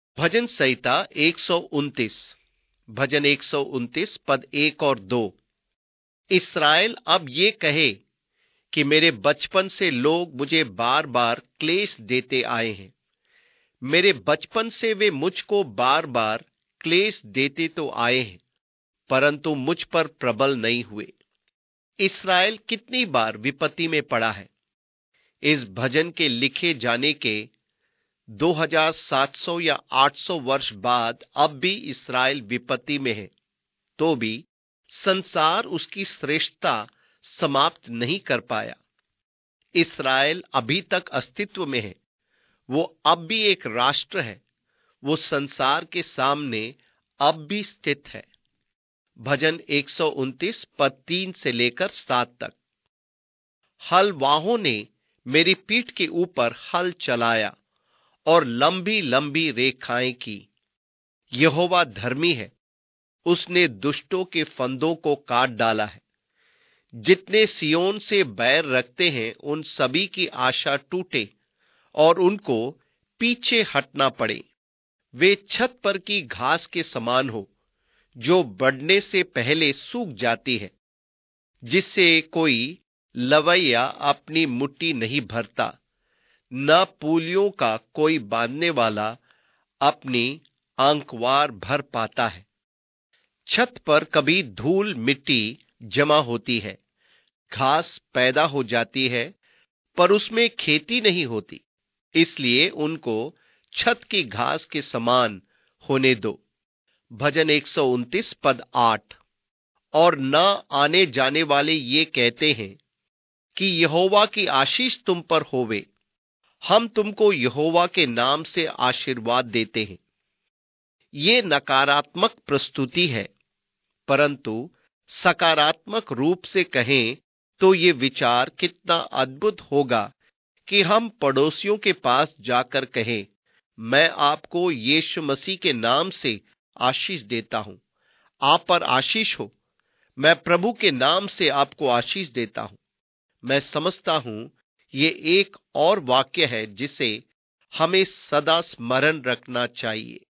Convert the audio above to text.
भजन संहिता 129। भजन 129 पद 1 और 2। इस्राएल अब ये कहे कि मेरे बचपन से लोग मुझे बार बार क्लेश देते आए हैं। मेरे बचपन से वे मुझको बार बार क्लेश देते तो आए हैं, परंतु मुझ पर प्रबल नहीं हुए। इस्राएल कितनी बार विपत्ति में पड़ा है। इस भजन के लिखे जाने के 2700 या 800 वर्ष बाद अब भी इस्राएल विपत्ति में है, तो भी संसार उसकी श्रेष्ठता समाप्त नहीं कर पाया। इस्राएल अभी तक अस्तित्व में है। वो अब भी एक राष्ट्र है। वो संसार के सामने अब भी स्थित है। भजन 129 पद 3 से लेकर 7 तक। हलवाहों ने मेरी पीठ के ऊपर हल चलाया और लंबी लंबी रेखाएं की। यहोवा धर्मी है, उसने दुष्टों के फंदों को काट डाला है। जितने सियोन से बैर रखते हैं उन सभी की आशा टूटे और उनको पीछे हटना पड़े। वे छत पर की घास के समान हो, जो बढ़ने से पहले सूख जाती है, जिससे कोई लवैया अपनी मुट्ठी नहीं भरता, न पूलियों का कोई बांधने वाला अपनी आंकवार भर पाता है। छत पर कभी धूल मिट्टी जमा होती है, घास पैदा हो जाती है, पर उसमें खेती नहीं होती, इसलिए उनको छत की घास के समान होने दो। भजन 129 पद 8। और न आने जाने वाले ये कहते हैं कि यहोवा की आशीष तुम पर होवे। हम तुमको यहोवा के नाम से आशीर्वाद देते हैं। ये नकारात्मक प्रस्तुति है, परंतु सकारात्मक रूप से कहें तो ये विचार कितना अद्भुत होगा कि हम पड़ोसियों के पास जाकर कहें, मैं आपको यीशु मसीह के नाम से आशीष देता हूं, आप पर आशीष हो। मैं प्रभु के नाम से आपको आशीष देता हूं। मैं समझता हूं ये एक और वाक्य है जिसे हमें सदा स्मरण रखना चाहिए।